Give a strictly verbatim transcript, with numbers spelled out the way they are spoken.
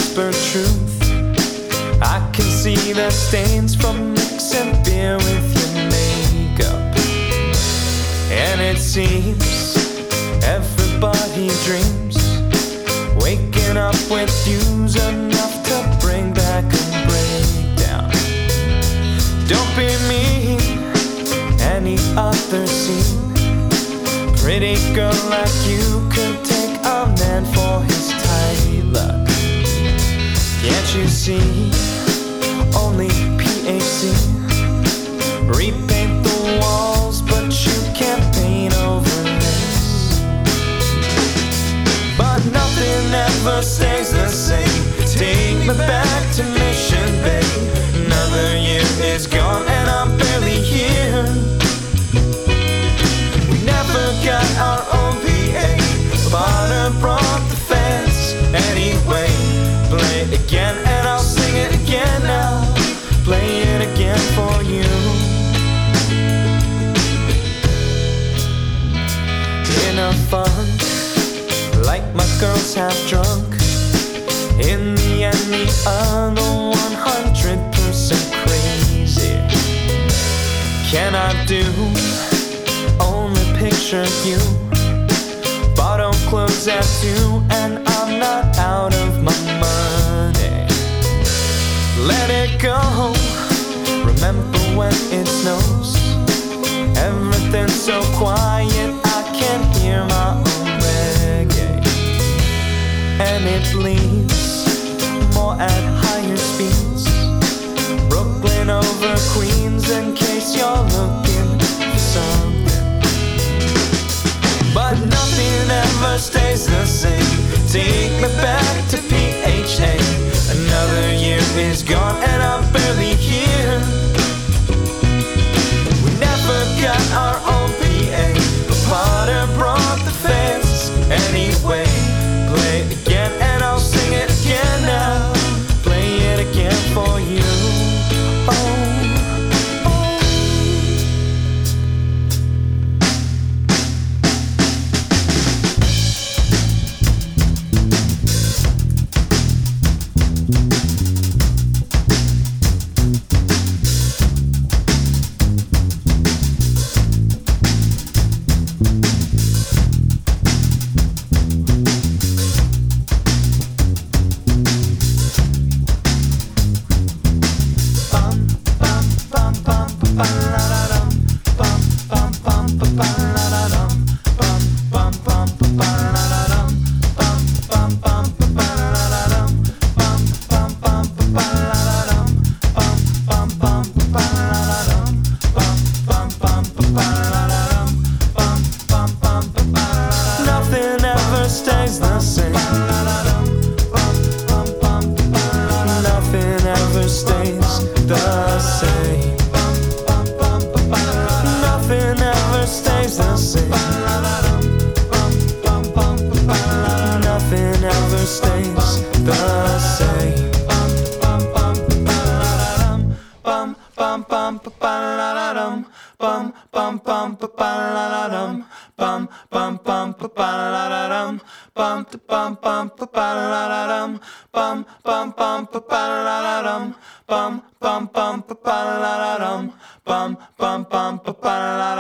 whisper truth. I can see the stains from mixing beer with your makeup. And it seems everybody dreams waking up with you's enough to bring back a breakdown. Don't be me, any other scene. Pretty girl like you could take a man for his tight luck. Can't you see? Only P H C. Repaint the walls, but you can't paint over this. But nothing ever stays the same. Take me back to Mission Bay. Another year is gone and I'm barely here. We never got our own P A. Potter brought the fence anyway. Play it again and I'll sing it again now. Play it again for you. In a fun, like my girls have drunk. In the end, the other one hundred percent crazy. Can I do? Only picture you. Bottle clothes at two, and I'm not out of my money. Let it go. Remember when it snows? Everything's so quiet, I can't hear my own reggae. And it bleeds more at higher speeds. Brooklyn over Queens, in case you're looking for something. But nothing ever stays the same. Take me back to P H A. Another year is gone and I'm barely here. We never got our own P A. But Potter brought the fence anyway. Play it again and I'll sing it again now. Play it again for you. Oh. Nothing ever stays the same. Nothing ever stays the same. Nothing ever stays the same. Nothing ever stays the same. Bum bum bum bum bum bum bum bum bum bum bum ba-da-da-dum, bum bum bum ba-da-da-dum, bum bum bum ba-da-da-dum, bum bum bum ba-da-da-dum, bum bum bum ba-da-da-dum.